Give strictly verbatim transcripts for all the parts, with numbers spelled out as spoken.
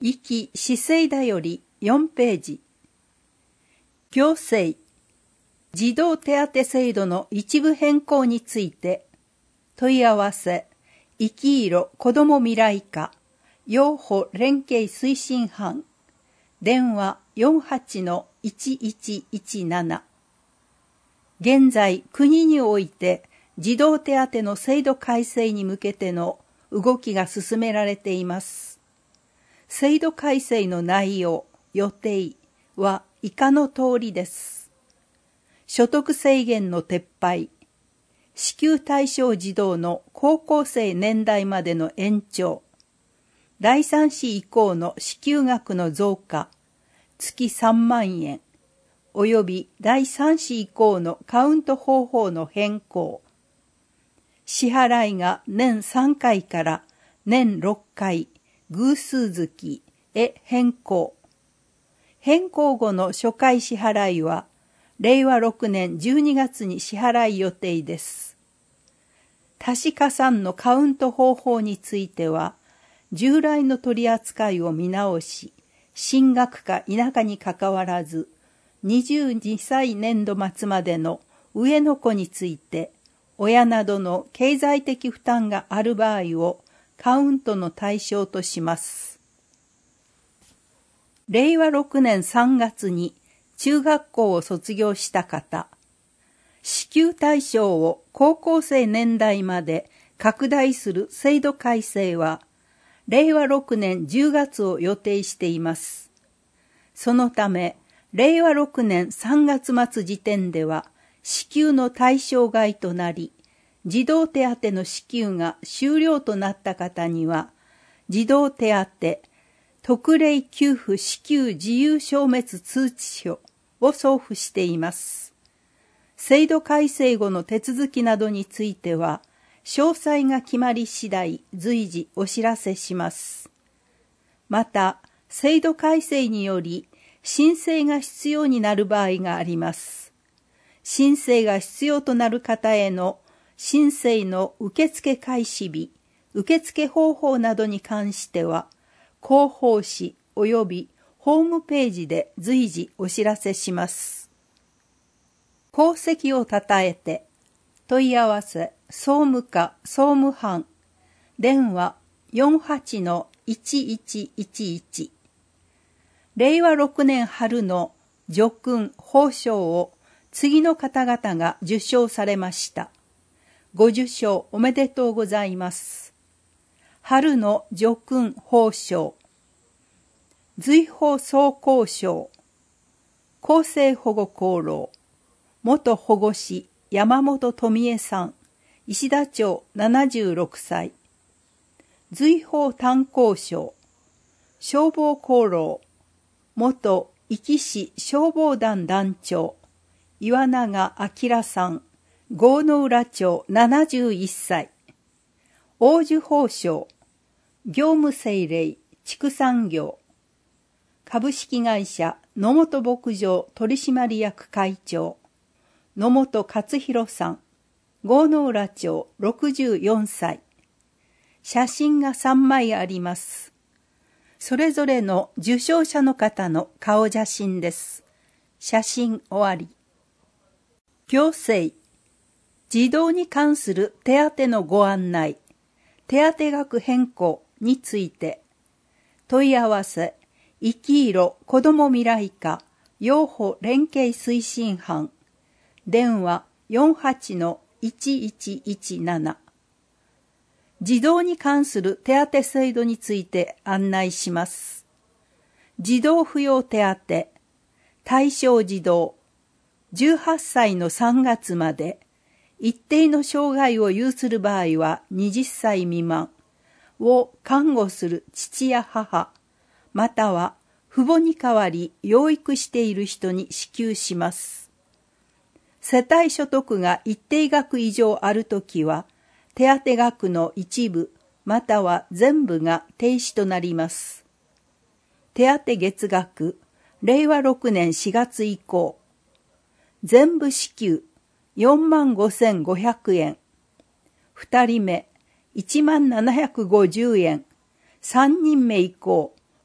壱岐市政だよりよんページ。行政、児童手当制度の一部変更について、問い合わせ、いきいろ子ども未来課、幼保連携推進班、電話 よんはちのいちいちいちなな。現在、国において児童手当の制度改正に向けての動きが進められています。制度改正の内容、予定は以下の通りです。所得制限の撤廃、支給対象児童の高校生年代までの延長、だいさん子以降の支給額の増加、月さんまんえん、およびだいさん子以降のカウント方法の変更、支払いが年さんかいから年ろっかい、偶数月へ変更。変更後の初回支払いは、れいわろくねんじゅうにがつに支払い予定です。足し加算のカウント方法については、従来の取り扱いを見直し、進学か否かにかかわらず、にじゅうにさい年度末までの上の子について、親などの経済的負担がある場合をカウントの対象とします。れいわろくねんさんがつに中学校を卒業した方、支給対象を高校生年代まで拡大する制度改正は、れいわろくねんじゅうがつを予定しています。そのため、れいわろくねんさんがつ末時点では支給の対象外となり、児童手当の支給が終了となった方には、児童手当、特例給付支給自由消滅通知書を送付しています。制度改正後の手続きなどについては、詳細が決まり次第随時お知らせします。また、制度改正により申請が必要になる場合があります。申請が必要となる方への申請の受付開始日、受付方法などに関しては、広報誌及びホームページで随時お知らせします。功績をたたえて、問い合わせ、総務課総務班、電話 よんはちのいちいちいちいち。れいわろくねん春の叙勲褒章を次の方々が受章されました。ご受章おめでとうございます。春の叙勲褒章、随宝総工賞、厚生保護功労、元保護士山本富恵さん、石田町ななじゅうろくさい。随宝炭鉱賞、消防功労、元壱岐市消防団団長、岩永明さん、郷の浦町ななじゅういっさい。王寿褒章、業務精霊、畜産業、株式会社野本牧場取締役会長、野本勝弘さん、郷の浦町ろくじゅうよんさい。写真がさんまいあります。それぞれの受賞者の方の顔写真です。写真終わり。行政、児童に関する手当のご案内、手当額変更について、問い合わせ、いきいろ子ども未来課幼保連携推進班、電話 よんはちのいちいちいちなな。児童に関する手当制度について案内します。児童扶養手当、対象児童、じゅうはっさいのさんがつまで、一定の障害を有する場合ははたち未満を看護する父や母、または父母に代わり養育している人に支給します。世帯所得が一定額以上あるときは、手当額の一部または全部が停止となります。手当月額、れいわろくねんしがつ以降、全部支給よんまんごせんごひゃくえん、二人目いちまんななひゃくごじゅうえん、三人目以降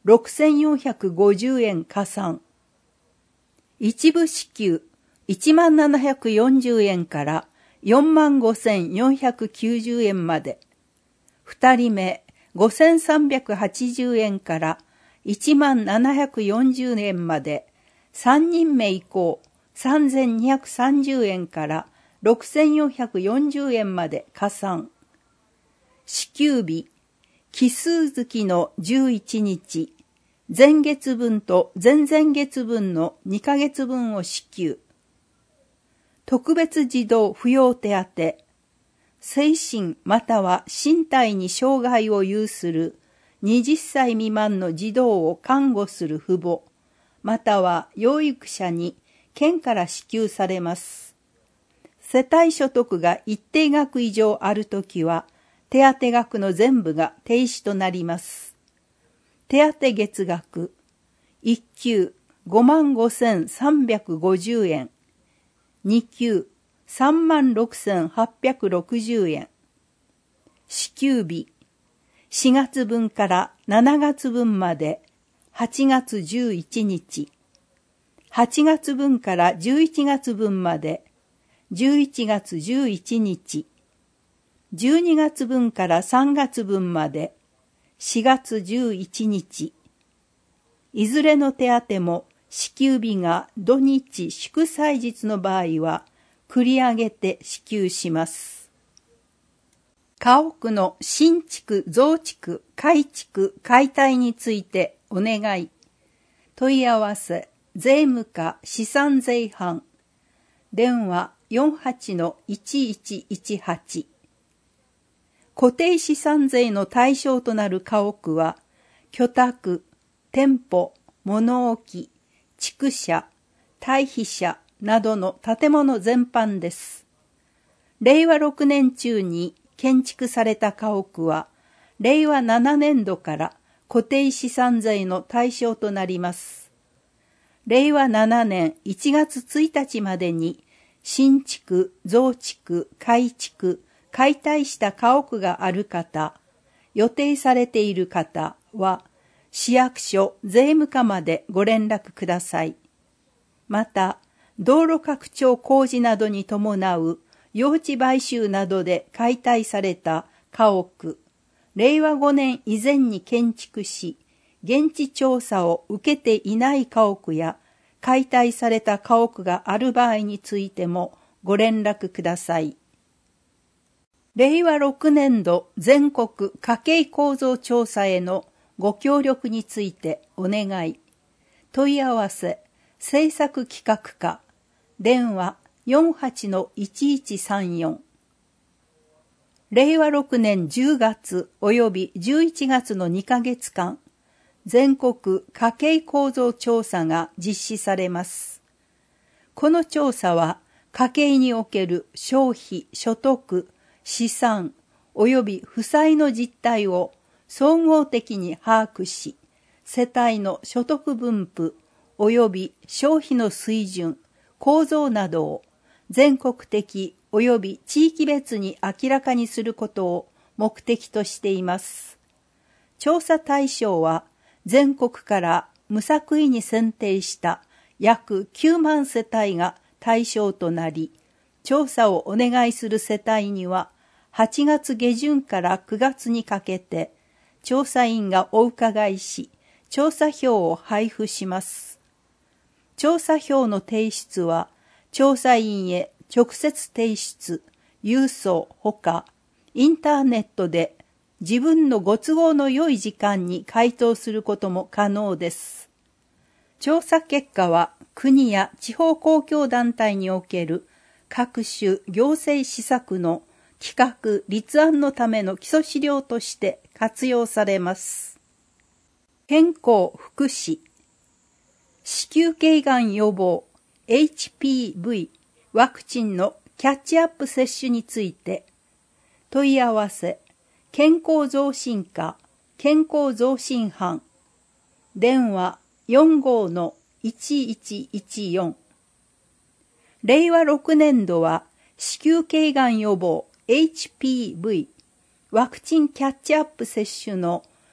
ろくせんよんひゃくごじゅうえん加算。一部支給いちまんななひゃくよんじゅうえんからよんまんごせんよんひゃくきゅうじゅうえんまで。二人目ごせんさんびゃくはちじゅうえんからいちまんななひゃくよんじゅうえんまで。三人目以降さんぜんにひゃくさんじゅうえんからろくせんよんひゃくよんじゅうえんまで加算。支給日奇数月のじゅういちにち、前月分と前々月分のにかげつぶんを支給。特別児童扶養手当、精神または身体に障害を有するはたち未満の児童を看護する父母、または養育者に県から支給されます。世帯所得が一定額以上あるときは、手当額の全部が停止となります。手当月額、いっ級ごまんごせんさんびゃくごじゅうえん、に級さんまんろくせんはっぴゃくろくじゅうえん。支給日、しがつぶんからしちがつぶんまではちがつじゅういちにち、はちがつぶんからじゅういちがつぶんまでじゅういちがつじゅういちにち、じゅうにがつぶんからさんがつぶんまでしがつじゅういちにち、いずれの手当も支給日が土日祝祭日の場合は繰り上げて支給します。家屋の新築、増築、改築、解体についてお願い。問い合わせ、税務課資産税班。電話 よんはちのいちいちいちはち。固定資産税の対象となる家屋は、居宅、店舗、物置、畜舎、堆肥舎などの建物全般です。れいわろくねん中に建築された家屋は、れいわななねんどから固定資産税の対象となります。れいわななねんいちがつついたちまでに、新築、増築、改築、解体した家屋がある方、予定されている方は、市役所税務課までご連絡ください。また、道路拡張工事などに伴う用地買収などで解体された家屋、れいわごねん以前に建築し、現地調査を受けていない家屋や解体された家屋がある場合についてもご連絡ください。れいわろくねんど全国家計構造調査へのご協力についてお願い。問い合わせ、政策企画課、電話 よんはちのいちいちさんよん。れいわろくねんじゅうがつおよびじゅういちがつのにかげつかん、全国家計構造調査が実施されます。この調査は、家計における消費、所得、資産及び負債の実態を総合的に把握し、世帯の所得分布及び消費の水準、構造などを全国的及び地域別に明らかにすることを目的としています。調査対象は全国から無作為に選定した約きゅうまんせたいが対象となり、調査をお願いする世帯にははちがつげじゅんからくがつにかけて調査員がお伺いし、調査票を配布します。調査票の提出は調査員へ直接提出、郵送ほかインターネットで自分のご都合の良い時間に回答することも可能です。調査結果は国や地方公共団体における各種行政施策の企画・立案のための基礎資料として活用されます。健康福祉、子宮頸がん予防 エイチピーブイ ワクチンのキャッチアップ接種について問い合わせ、健康増進課健康増進班、電話 よんごのいちいちいちよん。れいわろくねんどは子宮頸がん予防 エイチピーブイ ワクチンキャッチアップ接種の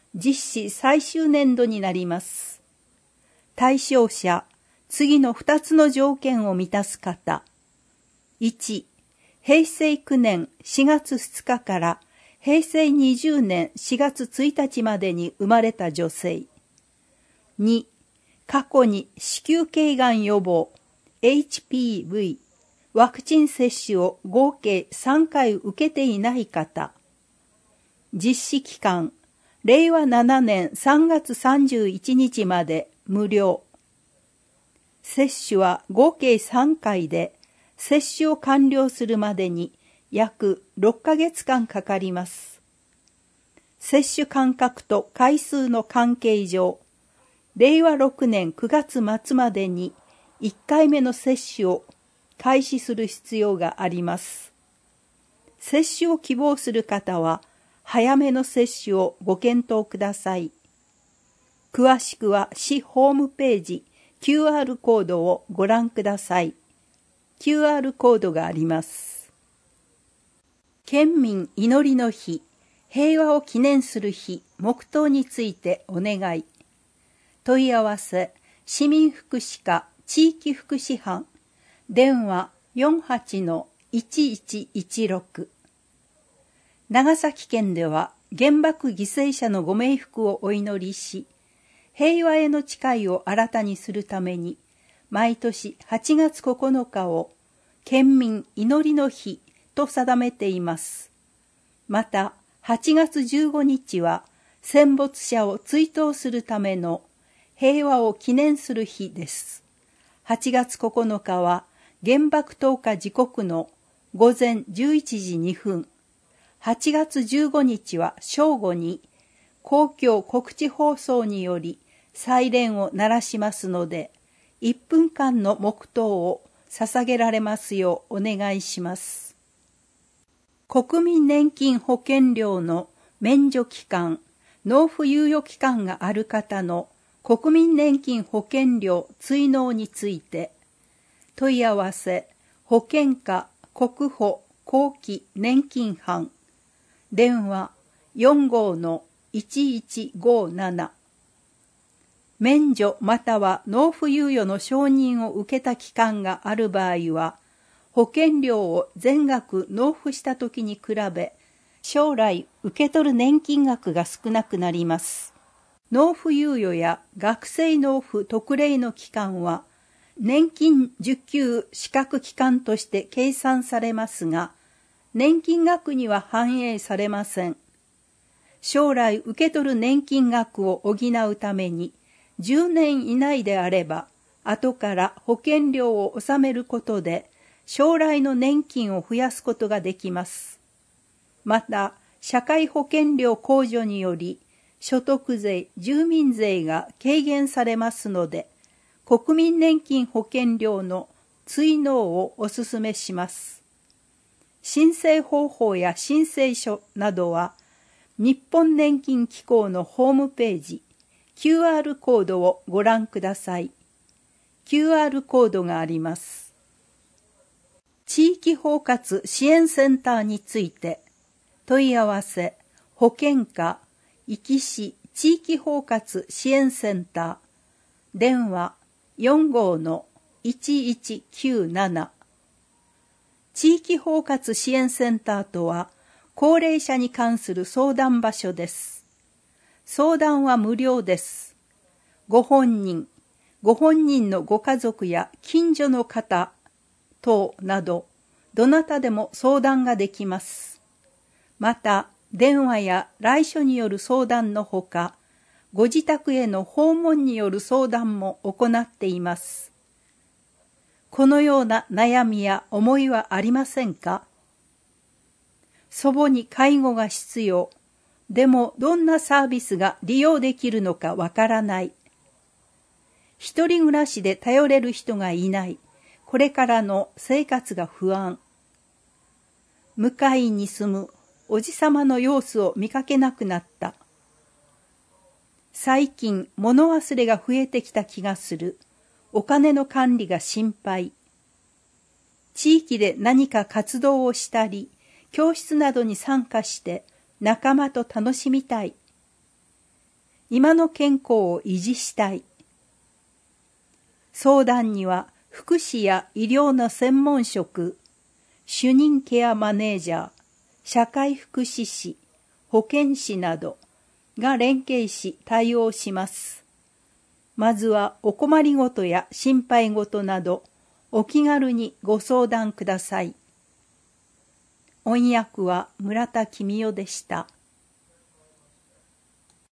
実施最終年度になります。対象者、次のふたつの条件を満たす方。いち、へいせいきゅうねんしがつふつかからへいせいにじゅうねんしがつついたちまでに生まれた女性。に、過去に子宮頸がん予防 エイチピーブイ ワクチン接種を合計さんかい受けていない方。実施期間、れいわななねんさんがつさんじゅういちにちまで無料。接種は合計さんかいで、接種を完了するまでに約ろっかげつかんかかります。接種間隔と回数の関係上、れいわろくねんくがつまつまでにいっかいめの接種を開始する必要があります。接種を希望する方は、早めの接種をご検討ください。詳しくは市ホームページ キューアール コードをご覧ください。キューアール コードがあります。県民祈りの日、平和を記念する日、黙祷についてお願い。問い合わせ、市民福祉課地域福祉班、電話 よんはちのいちいちいちろく。長崎県では原爆犠牲者のご冥福をお祈りし、平和への誓いを新たにするために、毎年はちがつここのかを県民祈りの日と定めています。また、はちがつじゅうごにちは戦没者を追悼するための平和を記念する日です。はちがつここのかは原爆投下時刻のごぜんじゅういちじにふん、はちがつじゅうごにちは正午に公共告知放送によりサイレンを鳴らしますので、いっぷんかんの黙祷を捧げられますようお願いします。国民年金保険料の免除期間、納付猶予期間がある方の国民年金保険料追納について、問い合わせ、保険課国保後期年金班、電話 よんごのいちいちごなな。免除または納付猶予の承認を受けた期間がある場合は、保険料を全額納付したときに比べ、将来受け取る年金額が少なくなります。納付猶予や学生納付特例の期間は、年金受給資格期間として計算されますが、年金額には反映されません。将来受け取る年金額を補うために、じゅうねん以内であれば、後から保険料を納めることで、将来の年金を増やすことができます。また、社会保険料控除により、所得税、住民税が軽減されますので、国民年金保険料の追納をお勧めします。申請方法や申請書などは、日本年金機構のホームページ、キューアール コードをご覧ください。キューアール コードがあります。地域包括支援センターについて、問い合わせ、保健課、壱岐市地域包括支援センター、電話 よんごのいちいちきゅうなな。地域包括支援センターとは、高齢者に関する相談場所です。相談は無料です。ご本人、ご本人のご家族や近所の方等など、どなたでも相談ができます。また、電話や来所による相談のほか、ご自宅への訪問による相談も行っています。このような悩みや思いはありませんか？祖母に介護が必要。でもどんなサービスが利用できるのかわからない。一人暮らしで頼れる人がいない。これからの生活が不安。向かいに住むおじさまの様子を見かけなくなった。最近物忘れが増えてきた気がする。お金の管理が心配。地域で何か活動をしたり、教室などに参加して仲間と楽しみたい。 今の健康を維持したい。相談には福祉や医療の専門職、主任ケアマネージャー、社会福祉士、保健師などが連携し対応します。まずはお困りごとや心配事などお気軽にご相談ください。音訳は村田公代でした。